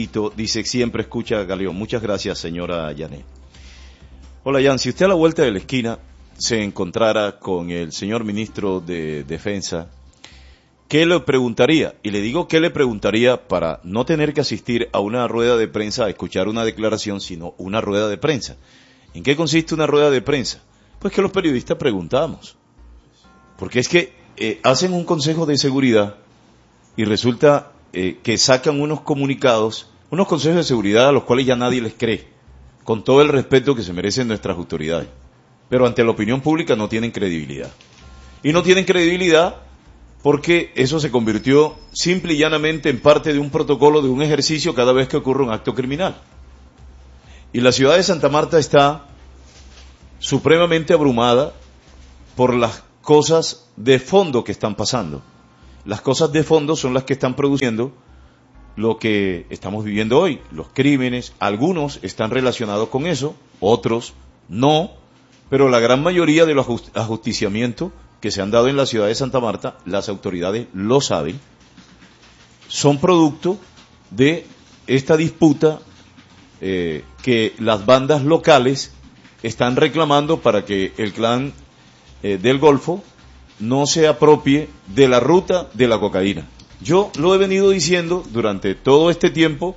Dice, siempre escucha a Galeón. Muchas gracias, señora Yané. Hola, Jan, si usted a la vuelta de la esquina se encontrara con el señor ministro de Defensa, ¿qué le preguntaría? Y le digo qué le preguntaría para no tener que asistir a una rueda de prensa a escuchar una declaración, sino una rueda de prensa. ¿En qué consiste una rueda de prensa? Pues que los periodistas preguntamos. Porque es que hacen un consejo de seguridad y resulta que sacan unos comunicados, unos consejos de seguridad a los cuales ya nadie les cree, con todo el respeto que se merecen nuestras autoridades. Pero ante la opinión pública no tienen credibilidad. Y no tienen credibilidad porque eso se convirtió simple y llanamente en parte de un protocolo, de un ejercicio cada vez que ocurre un acto criminal. Y la ciudad de Santa Marta está supremamente abrumada por las cosas de fondo que están pasando. Las cosas de fondo son las que están produciendo lo que estamos viviendo hoy. Los crímenes, algunos están relacionados con eso, otros no, pero la gran mayoría de los ajusticiamientos que se han dado en la ciudad de Santa Marta, las autoridades lo saben, son producto de esta disputa que las bandas locales están reclamando para que el clan del Golfo no se apropie de la ruta de la cocaína. Yo lo he venido diciendo durante todo este tiempo,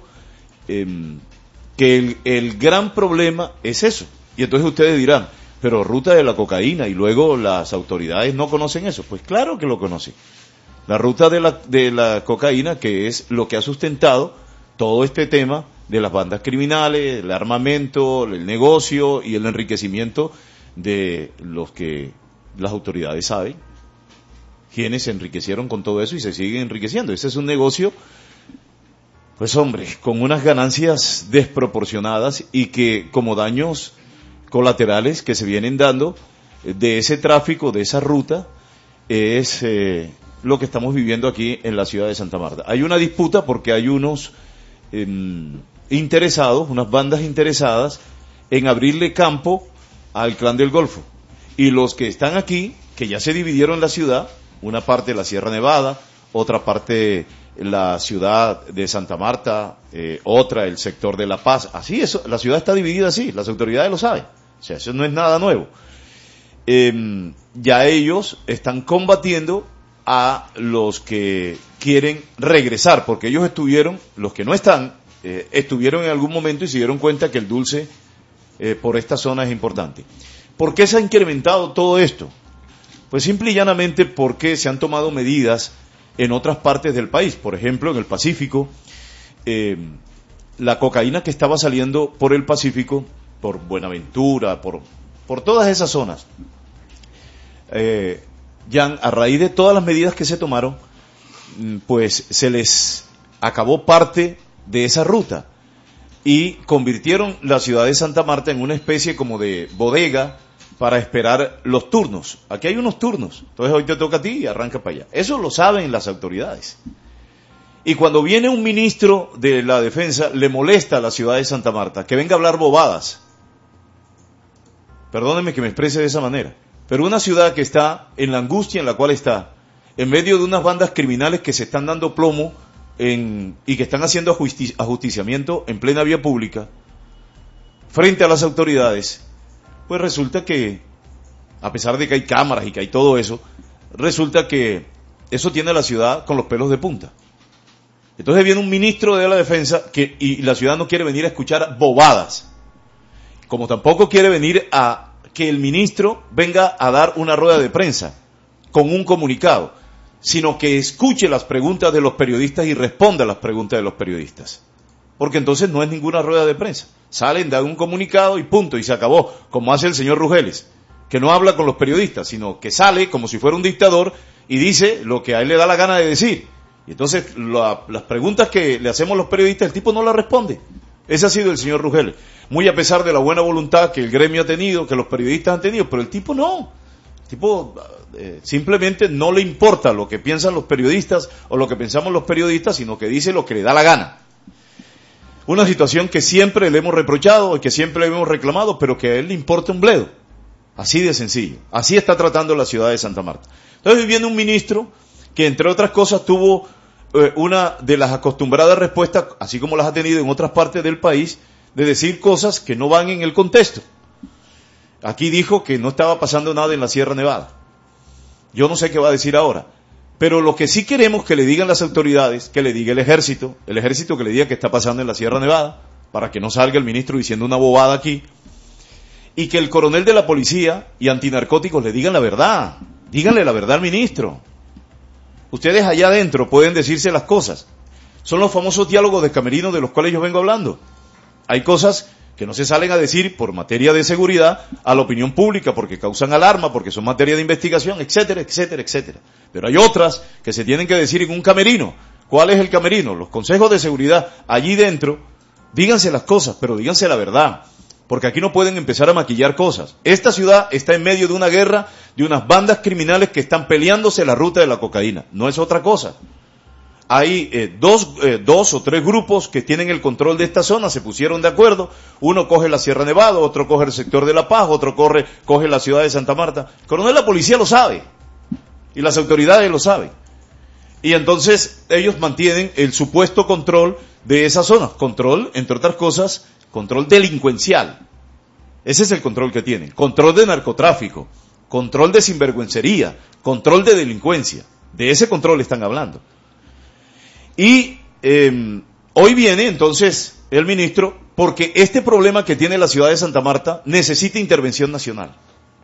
que el gran problema es eso. Y entonces ustedes dirán, pero ruta de la cocaína, y luego las autoridades no conocen eso. Pues claro que lo conocen. La ruta de la cocaína, que es lo que ha sustentado todo este tema de las bandas criminales, el armamento, el negocio y el enriquecimiento de los que las autoridades saben, quienes se enriquecieron con todo eso y se siguen enriqueciendo. Ese es un negocio, pues hombre, con unas ganancias desproporcionadas y que como daños colaterales que se vienen dando de ese tráfico, de esa ruta, es lo que estamos viviendo aquí en la ciudad de Santa Marta. Hay una disputa porque hay unos interesados, unas bandas interesadas en abrirle campo al clan del Golfo. Y los que están aquí, que ya se dividieron la ciudad, una parte de la Sierra Nevada, otra parte la ciudad de Santa Marta, otra el sector de La Paz, así eso, la ciudad está dividida así, las autoridades lo saben, o sea, eso no es nada nuevo. Ya ellos están combatiendo a los que quieren regresar, porque ellos estuvieron, los que no están, estuvieron en algún momento y se dieron cuenta que el dulce por esta zona es importante. ¿Por qué se ha incrementado todo esto? Pues simple y llanamente porque se han tomado medidas en otras partes del país. Por ejemplo, en el Pacífico, la cocaína que estaba saliendo por el Pacífico, por Buenaventura, por todas esas zonas, ya a raíz de todas las medidas que se tomaron, pues se les acabó parte de esa ruta y convirtieron la ciudad de Santa Marta en una especie como de bodega para esperar los turnos. Aquí hay unos turnos, entonces hoy te toca a ti y arranca para allá. Eso lo saben las autoridades. Y cuando viene un ministro de la defensa, le molesta a la ciudad de Santa Marta que venga a hablar bobadas. Perdónenme que me exprese de esa manera, pero una ciudad que está en la angustia en la cual está, en medio de unas bandas criminales que se están dando plomo y que están haciendo ajusticiamiento en plena vía pública, frente a las autoridades, pues resulta que, a pesar de que hay cámaras y que hay todo eso, resulta que eso tiene a la ciudad con los pelos de punta. Entonces viene un ministro de la defensa y la ciudad no quiere venir a escuchar bobadas, como tampoco quiere venir a que el ministro venga a dar una rueda de prensa con un comunicado, sino que escuche las preguntas de los periodistas y responda a las preguntas de los periodistas. Porque entonces no es ninguna rueda de prensa. Salen, dan un comunicado y punto, y se acabó, como hace el señor Rugeles, que no habla con los periodistas, sino que sale como si fuera un dictador y dice lo que a él le da la gana de decir. Y entonces las preguntas que le hacemos los periodistas, el tipo no las responde. Ese ha sido el señor Rugeles. Muy a pesar de la buena voluntad que el gremio ha tenido, que los periodistas han tenido, pero el tipo no. El tipo simplemente no le importa lo que piensan los periodistas o lo que pensamos los periodistas, sino que dice lo que le da la gana. Una situación que siempre le hemos reprochado y que siempre le hemos reclamado, pero que a él le importa un bledo. Así de sencillo. Así está tratando la ciudad de Santa Marta. Entonces viene un ministro que, entre otras cosas, tuvo una de las acostumbradas respuestas, así como las ha tenido en otras partes del país, de decir cosas que no van en el contexto. Aquí dijo que no estaba pasando nada en la Sierra Nevada. Yo no sé qué va a decir ahora. Pero lo que sí queremos que le digan las autoridades, que le diga el ejército que le diga qué está pasando en la Sierra Nevada, para que no salga el ministro diciendo una bobada aquí, y que el coronel de la policía y antinarcóticos le digan la verdad. Díganle la verdad al ministro. Ustedes allá adentro pueden decirse las cosas. Son los famosos diálogos de camerino de los cuales yo vengo hablando. Hay cosas que no se salen a decir por materia de seguridad a la opinión pública, porque causan alarma, porque son materia de investigación, etcétera, etcétera, etcétera. Pero hay otras que se tienen que decir en un camerino. ¿Cuál es el camerino? Los consejos de seguridad allí dentro. Díganse las cosas, pero díganse la verdad. Porque aquí no pueden empezar a maquillar cosas. Esta ciudad está en medio de una guerra de unas bandas criminales que están peleándose la ruta de la cocaína. No es otra cosa. Hay dos o tres grupos que tienen el control de esta zona, se pusieron de acuerdo. Uno coge la Sierra Nevada, otro coge el sector de La Paz, otro coge la ciudad de Santa Marta. El coronel de la policía lo sabe. Y las autoridades lo saben. Y entonces ellos mantienen el supuesto control de esa zona. Control, entre otras cosas, control delincuencial. Ese es el control que tienen. Control de narcotráfico, control de sinvergüencería, control de delincuencia. De ese control están hablando. Y hoy viene entonces el ministro porque este problema que tiene la ciudad de Santa Marta necesita intervención nacional.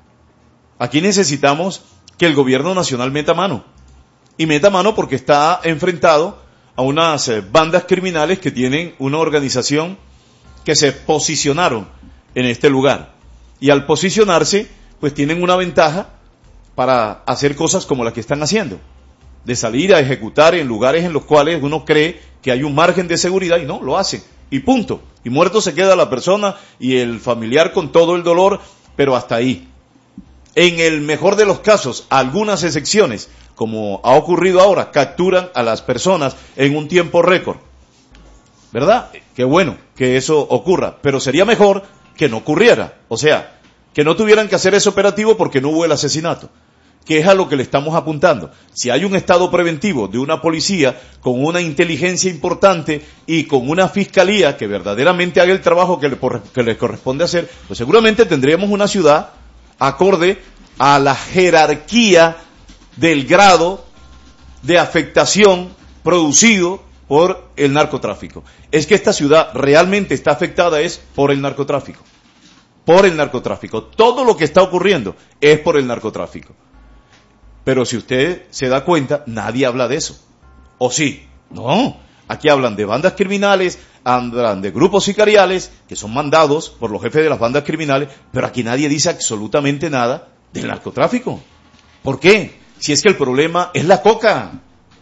Aquí necesitamos que el gobierno nacional meta mano. Y meta mano porque está enfrentado a unas bandas criminales que tienen una organización que se posicionaron en este lugar. Y al posicionarse, pues tienen una ventaja para hacer cosas como las que están haciendo. De salir a ejecutar en lugares en los cuales uno cree que hay un margen de seguridad y no, lo hacen. Y punto. Y muerto se queda la persona y el familiar con todo el dolor, pero hasta ahí. En el mejor de los casos, algunas excepciones, como ha ocurrido ahora, capturan a las personas en un tiempo récord. ¿Verdad? Qué bueno que eso ocurra, pero sería mejor que no ocurriera. O sea, que no tuvieran que hacer ese operativo porque no hubo el asesinato. Que es a lo que le estamos apuntando. Si hay un estado preventivo de una policía con una inteligencia importante y con una fiscalía que verdaderamente haga el trabajo que le corresponde hacer, pues seguramente tendríamos una ciudad acorde a la jerarquía del grado de afectación producido por el narcotráfico. Es que esta ciudad realmente está afectada es por el narcotráfico. Por el narcotráfico. Todo lo que está ocurriendo es por el narcotráfico. Pero si usted se da cuenta, nadie habla de eso. ¿O sí? No. Aquí hablan de bandas criminales, hablan de grupos sicariales, que son mandados por los jefes de las bandas criminales, pero aquí nadie dice absolutamente nada del narcotráfico. ¿Por qué? Si es que el problema es la coca.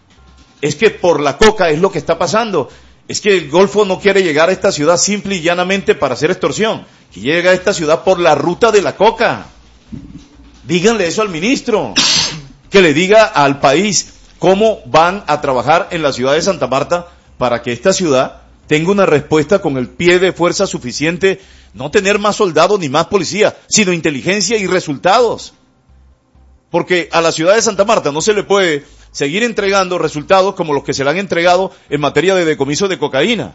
Es que por la coca es lo que está pasando. Es que el Golfo no quiere llegar a esta ciudad simple y llanamente para hacer extorsión. Que llega a esta ciudad por la ruta de la coca. Díganle eso al ministro. Que le diga al país cómo van a trabajar en la ciudad de Santa Marta para que esta ciudad tenga una respuesta con el pie de fuerza suficiente, no tener más soldados ni más policía, sino inteligencia y resultados. Porque a la ciudad de Santa Marta no se le puede seguir entregando resultados como los que se le han entregado en materia de decomiso de cocaína.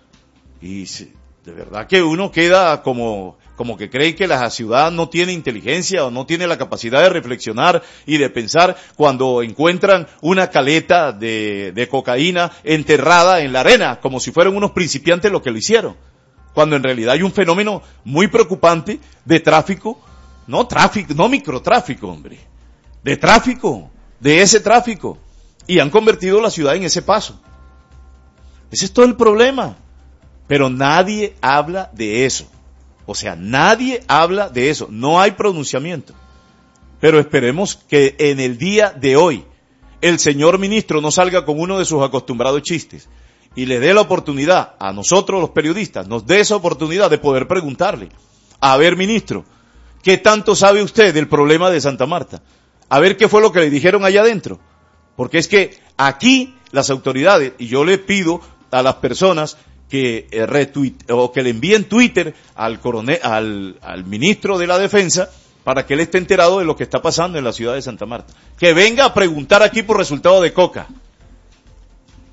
Y de verdad que uno queda como que cree que la ciudad no tiene inteligencia o no tiene la capacidad de reflexionar y de pensar cuando encuentran una caleta de cocaína enterrada en la arena, como si fueran unos principiantes los que lo hicieron. Cuando en realidad hay un fenómeno muy preocupante de tráfico, no microtráfico, hombre, de tráfico, de ese tráfico. Y han convertido la ciudad en ese paso. Ese es todo el problema. Pero nadie habla de eso. O sea, nadie habla de eso. No hay pronunciamiento. Pero esperemos que en el día de hoy el señor ministro no salga con uno de sus acostumbrados chistes y le dé la oportunidad a nosotros los periodistas, nos dé esa oportunidad de poder preguntarle. A ver, ministro, ¿qué tanto sabe usted del problema de Santa Marta? A ver qué fue lo que le dijeron allá adentro. Porque es que aquí las autoridades, y yo le pido a las personas que que le envíen Twitter al ministro de la Defensa para que él esté enterado de lo que está pasando en la ciudad de Santa Marta. Que venga a preguntar aquí por resultado de coca.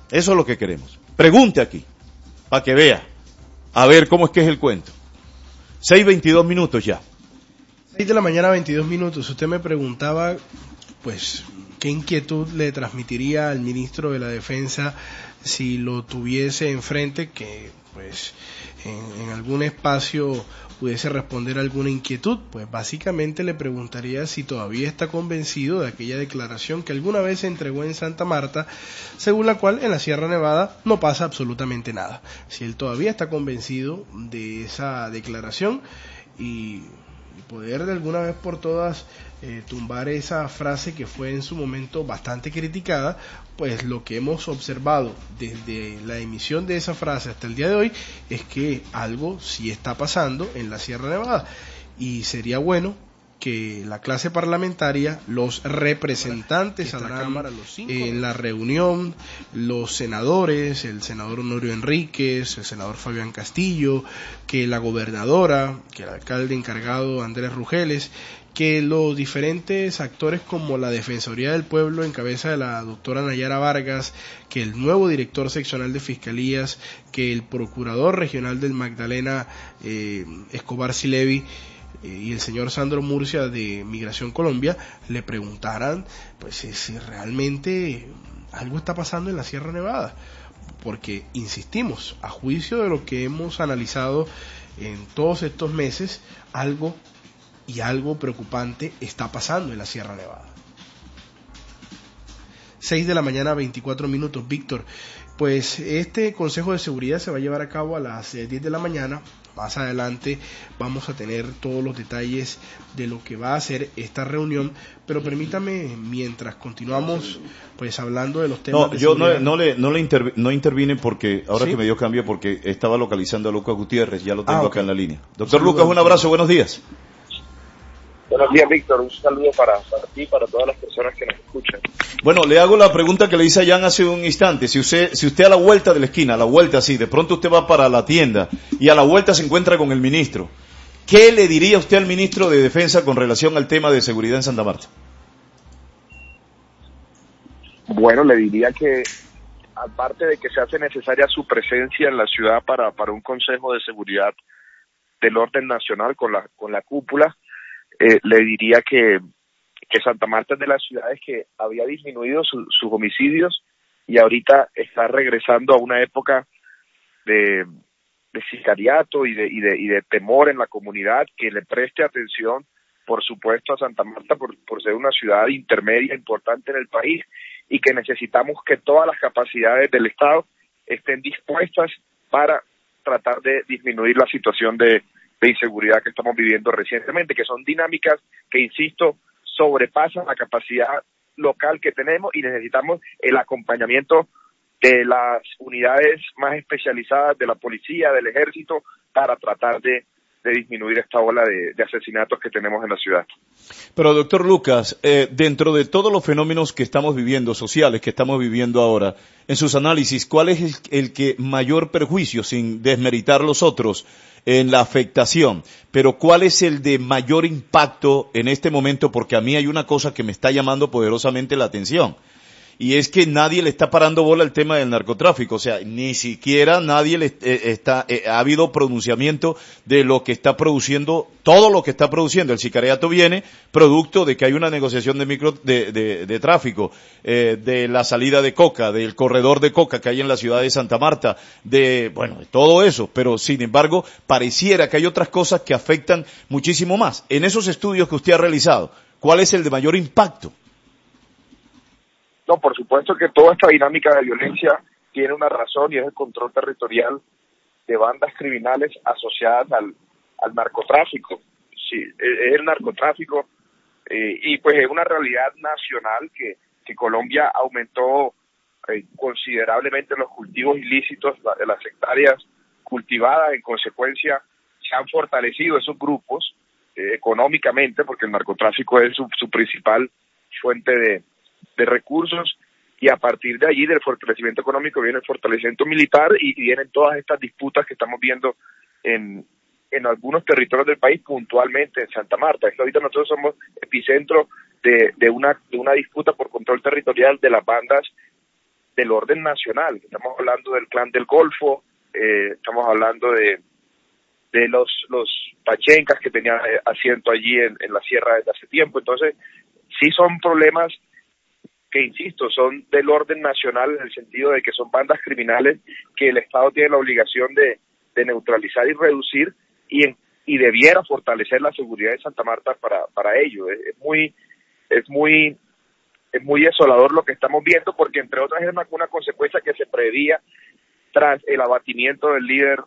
Eso es lo que queremos. Pregunte aquí, para que vea, a ver cómo es que es el cuento. 6:22 ya. 6 de la mañana, 22 minutos. Usted me preguntaba, pues, qué inquietud le transmitiría al ministro de la Defensa si lo tuviese enfrente, que, pues, en algún espacio pudiese responder alguna inquietud. Pues básicamente le preguntaría si todavía está convencido de aquella declaración que alguna vez se entregó en Santa Marta, según la cual en la Sierra Nevada no pasa absolutamente nada. Si él todavía está convencido de esa declaración y poder de alguna vez por todas tumbar esa frase que fue en su momento bastante criticada, pues lo que hemos observado desde la emisión de esa frase hasta el día de hoy es que algo sí está pasando en la Sierra Nevada, y sería bueno que la clase parlamentaria, los representantes a la Cámara, en la reunión, los senadores, el senador Honorio Enríquez, el senador Fabián Castillo, que la gobernadora, que el alcalde encargado Andrés Rugeles, que los diferentes actores como la Defensoría del Pueblo en cabeza de la doctora Nayara Vargas, que el nuevo director seccional de Fiscalías, que el procurador regional del Magdalena, Escobar Silevi, y el señor Sandro Murcia de Migración Colombia, le preguntaran pues si realmente algo está pasando en la Sierra Nevada, porque insistimos, a juicio de lo que hemos analizado en todos estos meses, algo preocupante está pasando en la Sierra Nevada. 6 de la mañana, 24 minutos. Víctor, pues este Consejo de Seguridad se va a llevar a cabo a las 10 de la mañana. Más adelante vamos a tener todos los detalles de lo que va a ser esta reunión, pero permítame, mientras continuamos pues hablando de los temas de seguridad. No intervine porque, ahora ¿Sí? que me dio cambio, porque estaba localizando a Lucas Gutiérrez, ya lo tengo acá en la línea. Doctor Lucas, un abrazo, buenos días. Buenos días, Víctor. Un saludo para ti y para todas las personas que nos escuchan. Bueno, le hago la pregunta que le hice a Jan hace un instante. Si usted a la vuelta de la esquina, a la vuelta así, de pronto usted va para la tienda y a la vuelta se encuentra con el ministro, ¿qué le diría usted al ministro de Defensa con relación al tema de seguridad en Santa Marta? Bueno, le diría que, aparte de que se hace necesaria su presencia en la ciudad para un Consejo de Seguridad del Orden Nacional con la cúpula, le diría que Santa Marta es de las ciudades que había disminuido sus homicidios y ahorita está regresando a una época de sicariato y de temor en la comunidad, que le preste atención, por supuesto, a Santa Marta por ser una ciudad intermedia importante en el país, y que necesitamos que todas las capacidades del Estado estén dispuestas para tratar de disminuir la situación de inseguridad que estamos viviendo recientemente, que son dinámicas que, insisto, sobrepasan la capacidad local que tenemos, y necesitamos el acompañamiento de las unidades más especializadas de la policía, del ejército, para tratar de disminuir esta ola de asesinatos que tenemos en la ciudad. Pero, doctor Lucas, dentro de todos los fenómenos que estamos viviendo, sociales que estamos viviendo ahora, en sus análisis, ¿cuál es el que mayor perjuicio, sin desmeritar los otros, en la afectación? Pero ¿cuál es el de mayor impacto en este momento? Porque a mí hay una cosa que me está llamando poderosamente la atención. Y es que nadie le está parando bola al tema del narcotráfico, o sea, ni siquiera nadie ha habido pronunciamiento de lo que está produciendo, todo lo que está produciendo. El sicariato viene producto de que hay una negociación de tráfico, de la salida de coca, del corredor de coca que hay en la ciudad de Santa Marta, de todo eso, pero sin embargo, pareciera que hay otras cosas que afectan muchísimo más. En esos estudios que usted ha realizado, ¿cuál es el de mayor impacto? No, por supuesto que toda esta dinámica de violencia tiene una razón, y es el control territorial de bandas criminales asociadas al narcotráfico. Sí, es el narcotráfico, y pues es una realidad nacional que Colombia aumentó considerablemente los cultivos ilícitos, de las hectáreas cultivadas. En consecuencia, se han fortalecido esos grupos económicamente, porque el narcotráfico es su principal fuente de recursos, y a partir de allí, del fortalecimiento económico, viene el fortalecimiento militar, y vienen todas estas disputas que estamos viendo en algunos territorios del país, puntualmente en Santa Marta. Es que ahorita nosotros somos epicentro de una disputa por control territorial de las bandas del orden nacional. Estamos hablando del Clan del Golfo, estamos hablando de los pachencas que tenían asiento allí en la sierra desde hace tiempo. Entonces, sí son problemas que, insisto, son del orden nacional, en el sentido de que son bandas criminales que el Estado tiene la obligación de neutralizar y reducir, y debiera fortalecer la seguridad de Santa Marta para ello. Es muy desolador lo que estamos viendo, porque entre otras es una consecuencia que se preveía tras el abatimiento del líder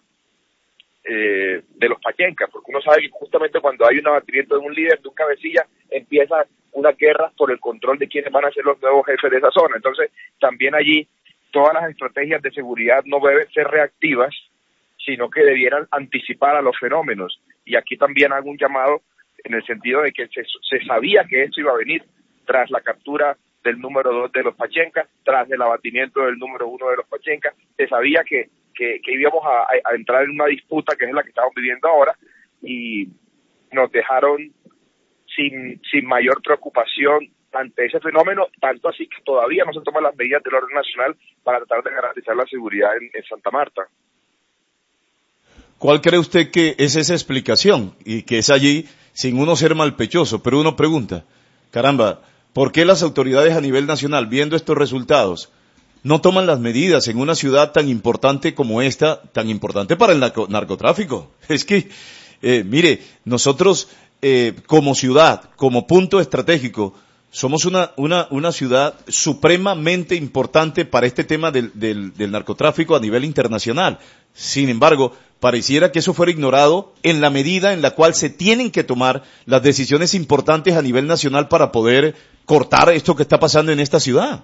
de los pachencas, porque uno sabe que justamente cuando hay un abatimiento de un líder, de un cabecilla, empieza una guerra por el control de quiénes van a ser los nuevos jefes de esa zona. Entonces, también allí todas las estrategias de seguridad no deben ser reactivas, sino que debieran anticipar a los fenómenos. Y aquí también hago un llamado en el sentido de que se sabía que esto iba a venir tras la captura del número 2 de los pachencas, tras el abatimiento del número 1 de los pachencas. Se sabía que íbamos a entrar en una disputa que es la que estamos viviendo ahora, y nos dejaron sin mayor preocupación ante ese fenómeno, tanto así que todavía no se toman las medidas del orden nacional para tratar de garantizar la seguridad en Santa Marta. ¿Cuál cree usted que es esa explicación? Y que es allí, sin uno ser malpechoso, pero uno pregunta, caramba, ¿por qué las autoridades a nivel nacional, viendo estos resultados, no toman las medidas en una ciudad tan importante como esta, tan importante para el narcotráfico? Es que, mire, nosotros como ciudad, como punto estratégico, somos una ciudad supremamente importante para este tema del narcotráfico a nivel internacional. Sin embargo, pareciera que eso fuera ignorado en la medida en la cual se tienen que tomar las decisiones importantes a nivel nacional para poder cortar esto que está pasando en esta ciudad.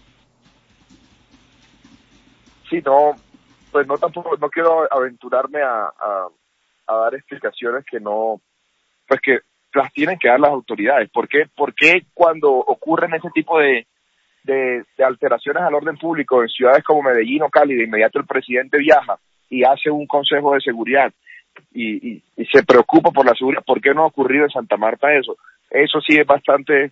Sí, pues no quiero aventurarme a dar explicaciones que las tienen que dar las autoridades. ¿Por qué cuando ocurren ese tipo de alteraciones al orden público en ciudades como Medellín o Cali, de inmediato el presidente viaja y hace un consejo de seguridad y se preocupa por la seguridad? ¿Por qué no ha ocurrido en Santa Marta eso? Eso sí es bastante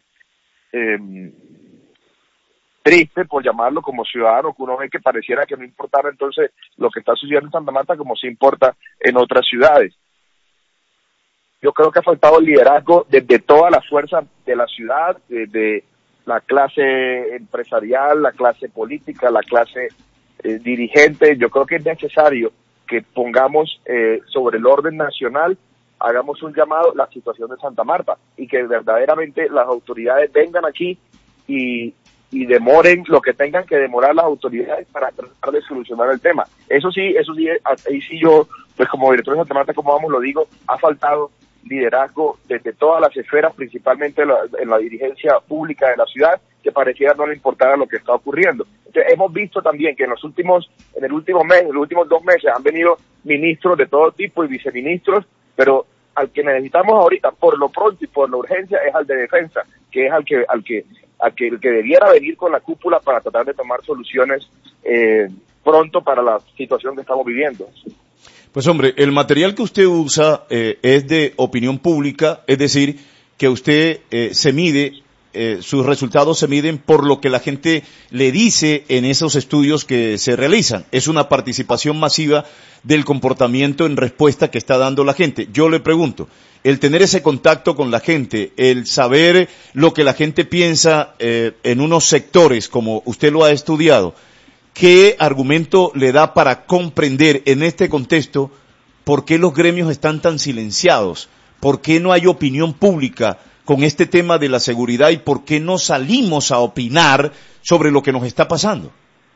triste, por llamarlo, como ciudadano, que uno ve que pareciera que no importara entonces lo que está sucediendo en Santa Marta como sí importa en otras ciudades. Yo creo que ha faltado liderazgo desde todas las fuerzas de la ciudad, desde la clase empresarial, la clase política, la clase dirigente. Yo creo que es necesario que pongamos sobre el orden nacional, hagamos un llamado a la situación de Santa Marta, y que verdaderamente las autoridades vengan aquí y demoren lo que tengan que demorar las autoridades para tratar de solucionar el tema. Eso sí, ahí sí yo, pues como director de Santa Marta, como vamos, lo digo, ha faltado liderazgo desde todas las esferas, principalmente en la dirigencia pública de la ciudad, que pareciera no le importara lo que está ocurriendo. Entonces, hemos visto también que en los últimos 2 meses han venido ministros de todo tipo y viceministros, pero al que necesitamos ahorita, por lo pronto y por la urgencia, es al de defensa, que es al que debiera venir con la cúpula para tratar de tomar soluciones pronto para la situación que estamos viviendo. Pues hombre, el material que usted usa es de opinión pública, es decir, que usted se mide, sus resultados se miden por lo que la gente le dice en esos estudios que se realizan. Es una participación masiva del comportamiento en respuesta que está dando la gente. Yo le pregunto, el tener ese contacto con la gente, el saber lo que la gente piensa en unos sectores como usted lo ha estudiado, ¿qué argumento le da para comprender en este contexto por qué los gremios están tan silenciados? ¿Por qué no hay opinión pública con este tema de la seguridad y por qué no salimos a opinar sobre lo que nos está pasando?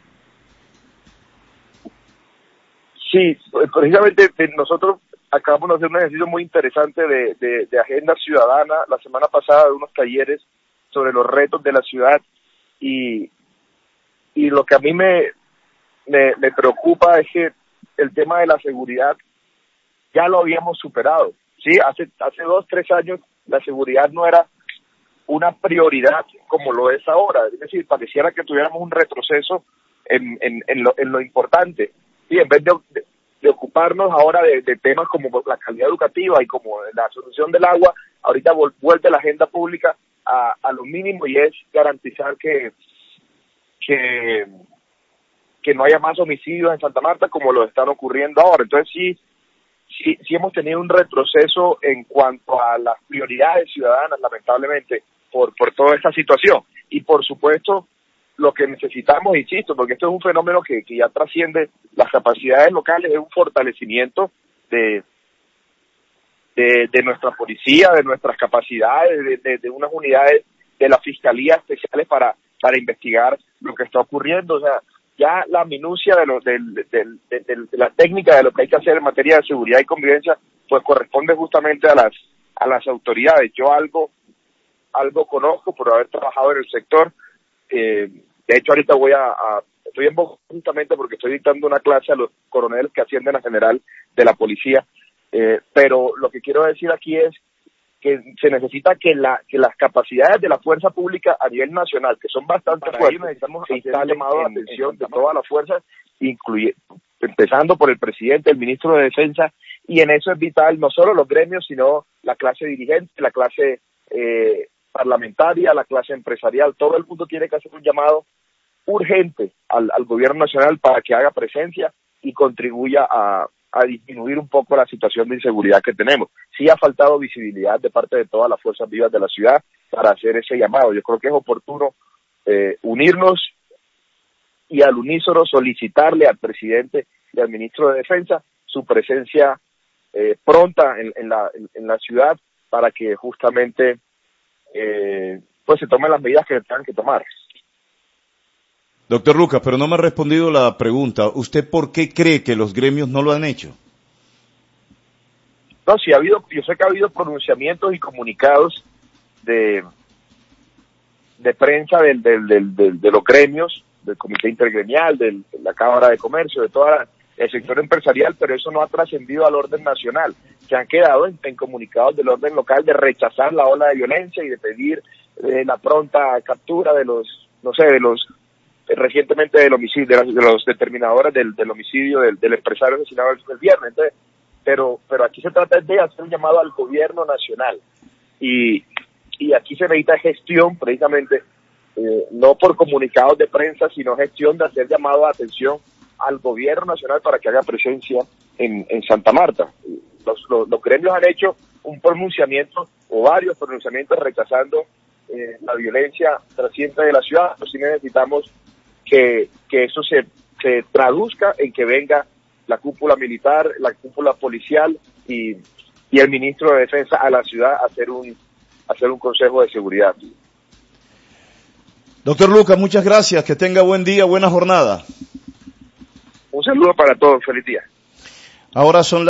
Sí, precisamente nosotros acabamos de hacer un ejercicio muy interesante de agenda ciudadana la semana pasada, de unos talleres sobre los retos de la ciudad, y lo que a mí me preocupa es que el tema de la seguridad ya lo habíamos superado. Sí, hace 2-3 años la seguridad no era una prioridad como lo es ahora. Es decir, pareciera que tuviéramos un retroceso en lo importante. Sí, en vez de ocuparnos ahora de temas como la calidad educativa y como la solución del agua, ahorita vuelve la agenda pública a lo mínimo, y es garantizar que que no haya más homicidios en Santa Marta como lo están ocurriendo ahora. Entonces sí hemos tenido un retroceso en cuanto a las prioridades ciudadanas, lamentablemente, por toda esta situación. Y por supuesto, lo que necesitamos, insisto, porque esto es un fenómeno que ya trasciende las capacidades locales, es un fortalecimiento de nuestra policía, de nuestras capacidades, de unas unidades de la Fiscalía especiales para investigar lo que está ocurriendo. O sea, ya la minucia de la técnica de lo que hay que hacer en materia de seguridad y convivencia, pues corresponde justamente a las autoridades. Yo algo conozco por haber trabajado en el sector. De hecho, ahorita estoy en Bogotá justamente porque estoy dictando una clase a los coroneles que ascienden a general de la policía. Pero lo que quiero decir aquí es que se necesita que las capacidades de la fuerza pública a nivel nacional, que son bastante fuertes, necesitamos que está llamado la atención de todas las fuerzas, empezando por el presidente, el ministro de Defensa, y en eso es vital no solo los gremios, sino la clase dirigente, la clase parlamentaria, la clase empresarial. Todo el mundo tiene que hacer un llamado urgente al gobierno nacional para que haga presencia y contribuya a disminuir un poco la situación de inseguridad que tenemos. Sí ha faltado visibilidad de parte de todas las fuerzas vivas de la ciudad para hacer ese llamado. Yo creo que es oportuno unirnos y al unísono solicitarle al presidente y al ministro de Defensa su presencia pronta en la ciudad para que justamente pues se tomen las medidas que se tengan que tomar. Doctor Lucas, pero no me ha respondido la pregunta. ¿Usted por qué cree que los gremios no lo han hecho? No, sí yo sé que ha habido pronunciamientos y comunicados de prensa de los gremios, del Comité Intergremial, de la Cámara de Comercio, de todo el sector empresarial, pero eso no ha trascendido al orden nacional. Se han quedado en comunicados del orden local de rechazar la ola de violencia y de pedir la pronta captura de los recientemente del homicidio, de los determinadores del homicidio del empresario asesinado el viernes. Entonces, pero aquí se trata de hacer un llamado al gobierno nacional y aquí se necesita gestión precisamente, no por comunicados de prensa, sino gestión de hacer llamado de atención al gobierno nacional para que haga presencia en Santa Marta. Los gremios han hecho un pronunciamiento o varios pronunciamientos rechazando la violencia trasciente de la ciudad. Pero sí necesitamos que eso se traduzca en que venga la cúpula militar, la cúpula policial y el ministro de Defensa a la ciudad a hacer un consejo de seguridad. Doctor Lucas, muchas gracias, que tenga buen día, buena jornada. Un saludo para todos, feliz día. Ahora son